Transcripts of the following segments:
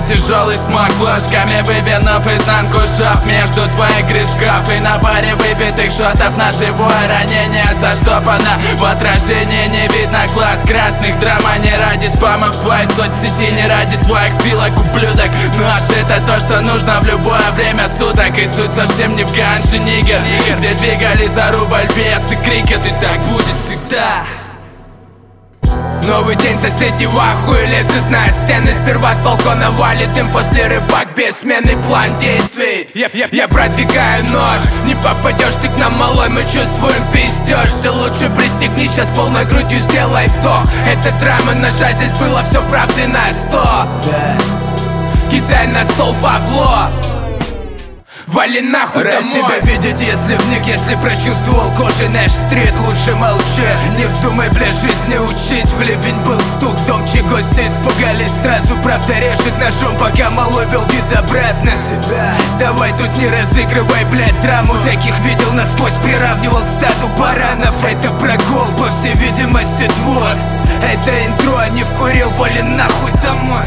тяжелый смог ложками вывернув изнанку шов между твоих грешков. И на паре выпитых шотов на живое ранение заштопано. В отражении не видно глаз красных. Драма не ради спама в твоей соцсети, не ради твоих филок, ублюдок. Нож — это то, что нужно в любое время суток. И суть совсем не в ганже нигер, где двигали за рубль вес и крикет. И так будет всегда. Новый день, соседи в ахуе лезут на стены. Сперва с балкона валит дым, после рыбак без смены план действий. Я продвигаю нож. Не попадешь ты к нам, малой, мы чувствуем пиздеж. Ты лучше пристегни, сейчас полной грудью сделай вдох. Это драма ножа, здесь было все правды на 100. Кидай на стол бабло. Вали нахуй рад домой. Тебя видеть, если вник, если прочувствовал кожей наш стрит. Лучше молчи, не вздумай, бля, жизни учить. В ливень был стук в дом, чьи гости испугались сразу. Правда режет ножом, пока малой вел безобразно себя. Давай тут не разыгрывай, блядь, драму. Таких видел насквозь, приравнивал к стату баранов. Это прокол, по всей видимости, твой. Это интро, не вкурил, вали нахуй домой.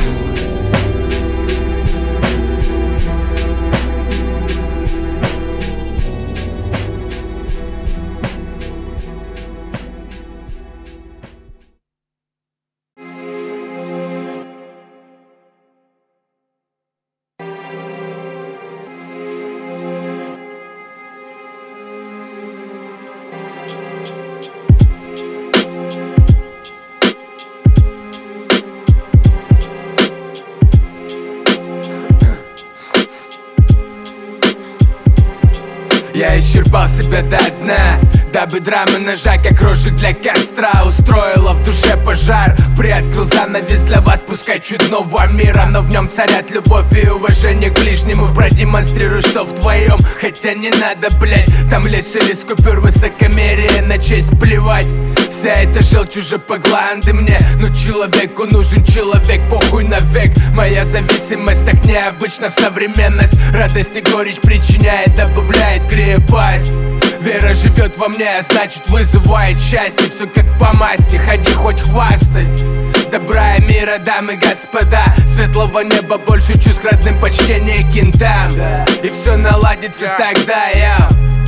Я исчерпал себя до дна, дабы драма ножа, как рожек для костра, устроила в душе пожар. Приоткрыл занавес для вас, пускай чудного мира, но в нем царят любовь и уважение к ближнему. Продемонстрирую, что в твоем, хотя не надо, блять. Там лишили с купюр высокомерие, на честь плевать. Вся эта желчь уже по гланды мне. Но человеку нужен человек, похуй навек. Моя зависимость так необычна в современность. Радость и горечь причиняет, добавляет крепость. Вера живет во мне, а значит вызывает счастье. Все как по масти, ходи хоть хвастай. Добра и мира, дамы и господа. Светлого неба, больше чувств к родным, почтение кентам. И все наладится тогда, я.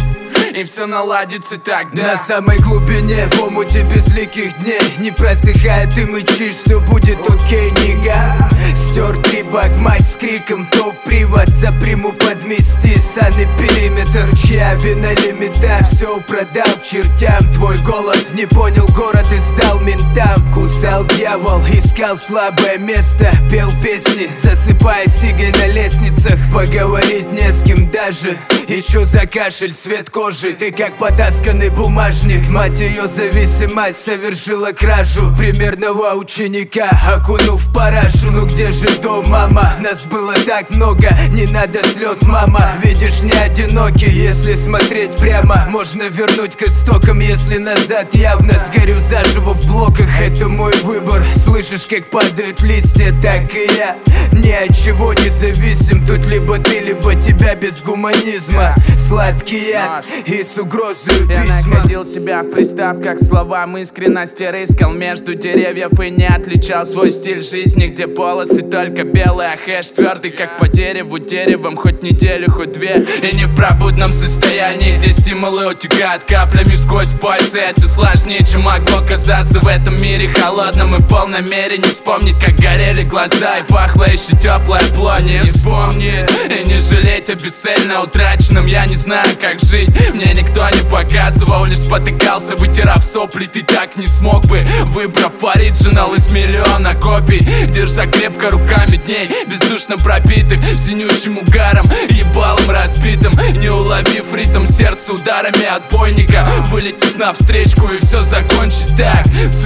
И все наладится тогда. На самой глубине, в омуте безликих дней, не просыхая, ты мычишь, все будет окей, нига. Стер трибак, мать с криком, топ-привод. За приму подмести, санный периметр. Чья вина лимита, все продал к чертям. Твой голод, не понял город и сдал ментам. Кусал дьявол, искал слабое место. Пел песни, засыпая сигой на лестницах. Поговорить не с кем даже. И чё за кашель, цвет кожи? Ты как потасканный бумажник. Мать ее зависимость совершила кражу примерного ученика, окунув в парашу. Ну где же дом, мама? Нас было так много, не надо слез, мама. Видишь, не одиноки, если смотреть прямо. Можно вернуть к истокам, если назад явно. Сгорю заживо в блоках, это мой выбор. Слышишь, как падают листья, так и я. Ни от чего не зависим. Тут либо ты, либо тебя без гуманизма. Сладкий яд и с угрозой письма. Я находил себя в приставках, словам искренности рыскал между деревьев и не отличал свой стиль жизни, где полосы только белые, а хэш твердый, как по дереву, деревом хоть неделю, хоть две. И не в пробудном состоянии, где стимулы утекают каплями сквозь пальцы. Это сложнее, чем могло казаться в этом мире холодном. И в полной мере не вспомнить, как горели глаза и пахло еще теплая плоть. Не вспомнить и не жалеть о бесцельно утраченном. Я не знаю, как жить, мне никто не показывал. Лишь спотыкался, вытирав сопли. Ты так не смог бы, выбрав оригинал из миллиона копий. Держа крепко руками дней, бездушно пропитых синючим угаром, ебалом разбитым. Не уловив ритм сердца ударами отбойника, вылетев навстречку и все закончить так.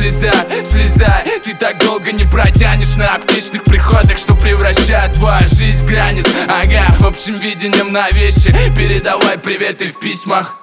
Слезай, ты так долго не протянешь на аптечных приходах, что превращает твою жизнь в границ. Ага, в общем видением на вещи. Передавай приветы в письмах.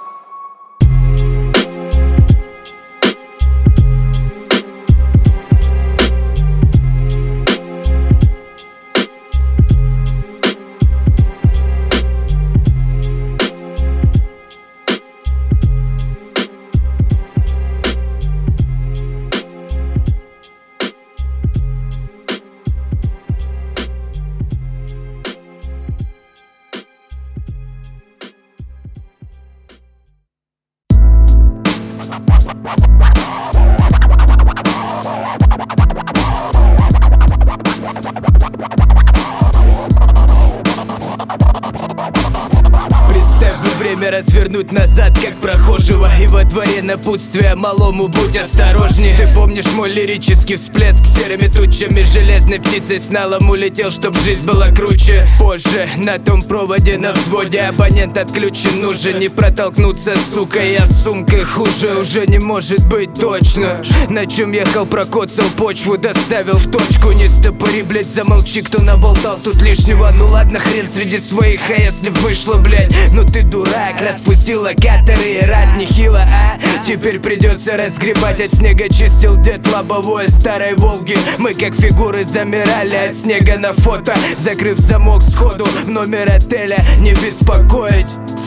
Представь бы время развернуть назад, как прохожего, и во дворе напутствие малому: будь осторожней. Ты помнишь мой лирический всплеск серыми тучами? Железной птицей с налом улетел, чтоб жизнь была круче. Позже на том проводе на взводе абонент отключен, нужен не протолкнуться, сука. Я с сумкой хуже уже не может быть точно. На чем ехал, прокоцал почву, доставил в точку. Не стопори, блять, замолчи, кто наболтал тут лишнего. Ну ладно, хрен среди своих, а если вышло, блять, ну ты дурак, распустил локаторы и рад нехило, а? Теперь придется разгребать от снега, чистил дед лобовое старой Волги. Мы как фигуры замирали от снега на фото, закрыв замок сходу в номер отеля. Не беспокоить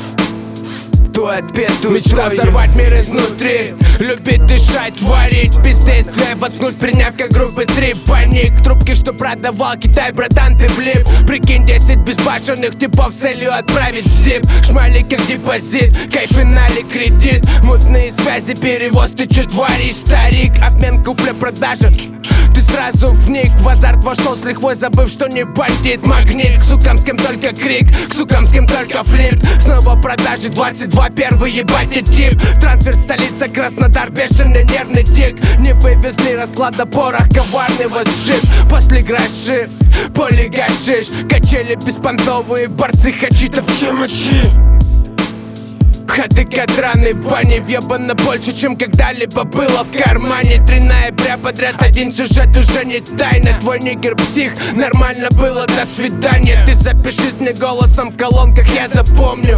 ту отпетую мечта взорвать мир изнутри, любить, дышать, творить, бездействие воткнуть, приняв как группы 3. Паник, трубки, что продавал Китай, братан, ты влип. Прикинь, 10 безбашенных типов с целью отправить в зип. Шмали как депозит, кайфинали кредит. Мутные связи, перевоз, ты че творишь, старик? Обмен, купля-продажа, ты сразу вник в азарт вошел с лихвой, забыв, что не бандит. Магнит, к сукам, с кем только крик, к сукам, с кем только флирт. Снова продажи 22, первый ебать и тип. Трансфер, столица, Краснодар, бешеный нервный тик. Не вывезли расклад на порох, коварный возжив. После гроши, поле гашиш, качели беспонтовые, борцы хачитов, чемочи. Ходы кадраны, бани въебано больше, чем когда-либо было в кармане. 3 ноября подряд один сюжет уже не тайна. Твой нигер псих, нормально было, до свидания. Ты запишись мне голосом в колонках, я запомню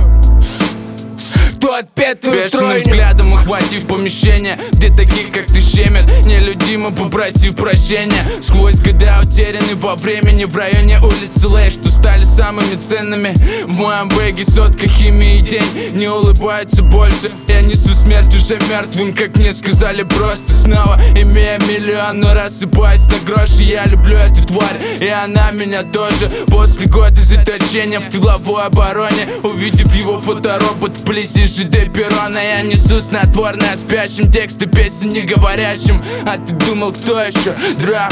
ту отпетую бешеным тройню. взглядом ухватив помещение, где таких как ты щемят, нелюдимо попросив прощения. Сквозь года утеряны во времени, в районе улицы Лэй, что стали самыми ценными. В моем бэге сотка химии, день не улыбается больше. Я несу смерть уже мертвым, как мне сказали просто. Снова имея миллион, но рассыпаясь на гроши. Я люблю эту тварь, и она меня тоже. После года заточения в тыловой обороне, увидев его фоторобот вблизи ЖД Перрона, я несу снотворное спящим, тексты песен не говорящим. А ты думал, кто еще? Драм.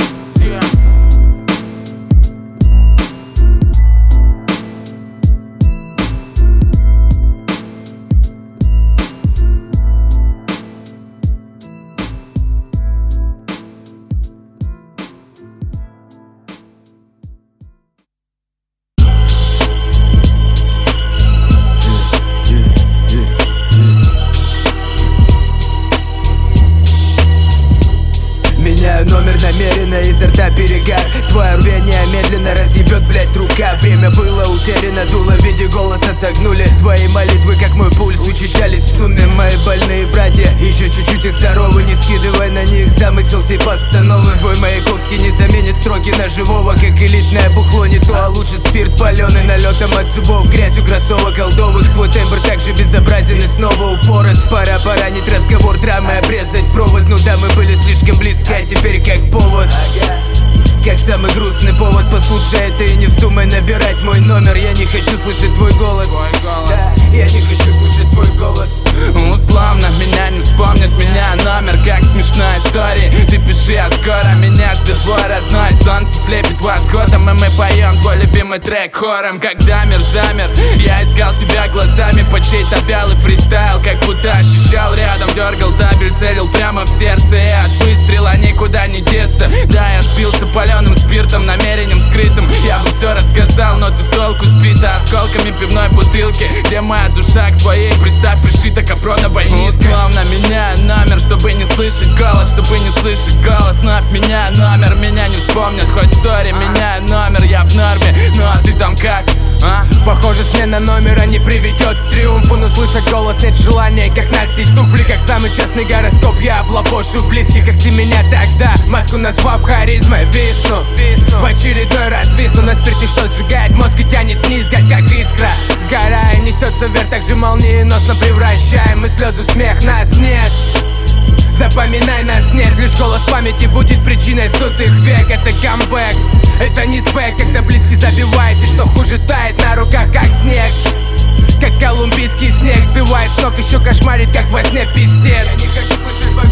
Номер намеренно, изо рта перегар. Твое рвение медленно разъебет, блять, рука. Время было утеряно, дуло в виде голоса согнули. Твои молитвы, как мой пульс, учащались в сумме. Мои больные братья еще чуть-чуть и здоровы. Не скидывай на них замысел сей постановы. Твой Маяковский не заменит строки на живого, как элитное бухло, не то, а лучше спирт паленый. Налетом от зубов, грязью кроссовок колдовых. Твой тембр также безобразен и снова упорот. Пора поранить разговор, драмой обрезать провод. Ну да, мы были слишком близко, а теперь как повод, как самый грустный повод. Послушай это и не вздумай набирать мой номер. Я не хочу слышать твой голос. Да, я не хочу слышать твой голос. Условно меня не вспомнят, меня номер, как смешной истории. Ты пиши, а скоро меня ждет твой родной. Солнце слепит восходом, и мы поем твой любимый трек хором. Когда мир замер, я искал тебя глазами по чей-то вялый фристайл, как будто ощущал рядом. Дергал табель, целил прямо в сердце, и от выстрела никуда не деться. Да, я спился паленым спиртом, намерением скрытым. Я бы все рассказал, но ты с толку сбита осколками пивной бутылки, где моя душа к твоей, представь, пришита капроновой низко. Условно меня номер, чтобы не слышать голос, чтобы не слышать голос. Вновь меня номер, меня не вспомнят, хоть сори, меня номер, я в норме. Ну а ты там как? Похоже, смена номера не приведет к триумфу, но слышать голос нет желания, как носить туфли. Как самый честный гороскоп я облапошу близких, как ты меня тогда, маску назвав харизмой. Висну, в очередной раз висну на спирте, что сжигает мозг и тянет вниз, как искра. Сгорая, несется вверх, так же молниеносно превращаем мы слезы в смех. Нас нет, запоминай, нас нет. Лишь голос памяти будет причиной сдутых век. Это камбэк, это не спэк, когда близкий забивает, и что хуже тает на руках, как снег. Как колумбийский снег, сбивает с ног, еще кошмарит, как во сне, пиздец. Я не хочу слышать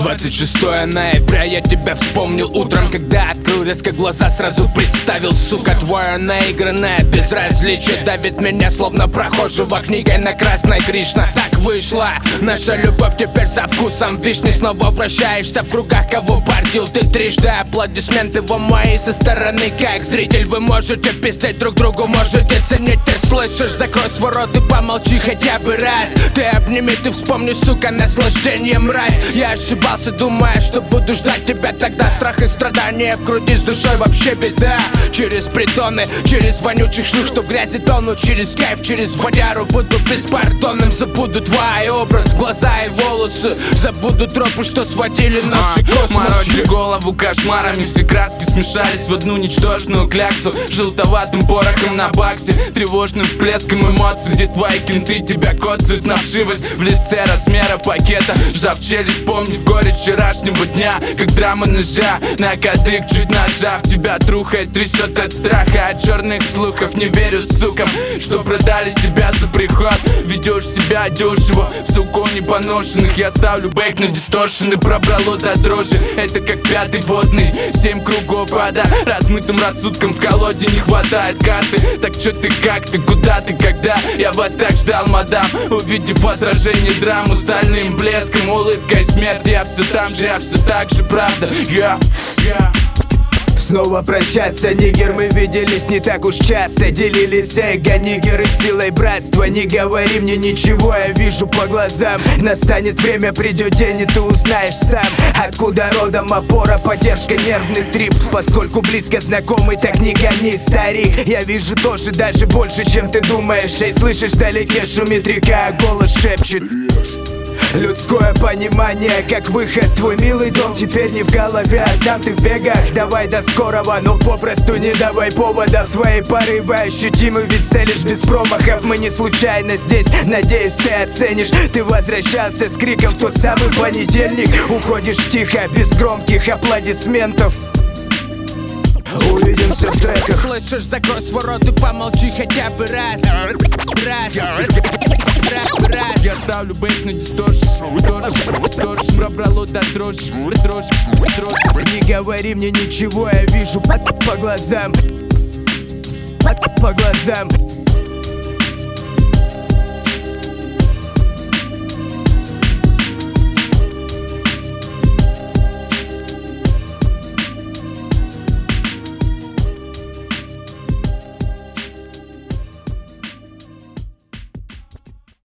26 ноября я тебя вспомнил утром, когда открыл резко глаза, сразу представил, сука, твое наигранное безразличие давит меня, словно прохожего книгой на красной Кришна. Так вышла наша любовь теперь со вкусом вишни. Снова вращаешься в кругах, кого портил ты трижды. Аплодисменты вам мои со стороны, как зритель. Вы можете пиздеть друг другу, можете ценить, ты слышишь? Закрой свой рот и помолчи хотя бы раз. Ты обними, ты вспомни, сука, наслаждение, мразь. Я ошибался, думая, что буду ждать тебя тогда. Страх и страдания в груди, с душой вообще беда. Через притоны, через вонючих шлюх, что в грязи тонут. Через кайф, через водяру буду беспардонным. Забуду твой образ, глаза и волосы. Забуду тропы, что сводили наши космосы. Морочи голову кошмарами, все краски смешались в одну ничтожную кляксу. Желтоватым порохом на баксе, тревожным всплеском эмоций, где твои кенты тебя коцают на вшивость в лице размера пакета. Сжав челюсть, вспомнив горечь вчерашнего дня, как драма ножа на кадык, чуть нажав. Тебя трухает, трясет от страха, от черных слухов. Не верю сукам, что продали себя за приход. Ведешь себя дешево, в суку непоношенных. Я ставлю бэк на дисторшены, пробрало до дрожи. Это как пятый водный, 7 кругов ада. Размытым рассудком в колоде не хватает карты. Так чё ты, как ты, куда ты, когда? Я вас так ждал, мадам, увидев отражение драму стальным блеском, улыбкой смерти. Я все там же, я все так же, правда. Снова прощаться, нигер, мы виделись не так уж часто. Делились эго, нигеры, силой братства. Не говори мне ничего, я вижу по глазам. Настанет время, придет день, и ты узнаешь сам, откуда родом опора, поддержка, нервный трип. Поскольку близко знакомый, так не гони, старик. Я вижу тоже, даже больше, чем ты думаешь. Эй, слышишь, вдалеке шумит река, а голос шепчет. Людское понимание, как выход. Твой милый дом теперь не в голове, а сам ты в бегах. Давай до скорого, но попросту не давай поводов. Твои порывы ощутимы, ведь целишь без промахов. Мы не случайно здесь, надеюсь, ты оценишь. Ты возвращался с криком в тот самый понедельник. Уходишь тихо, без громких аплодисментов. Увидимся в треках. Слышишь, закрой свой рот и помолчи хотя бы раз. Я ставлю бэк на дисторшн, пробрало до дрожи. Не говори мне ничего, я вижу по глазам. По глазам.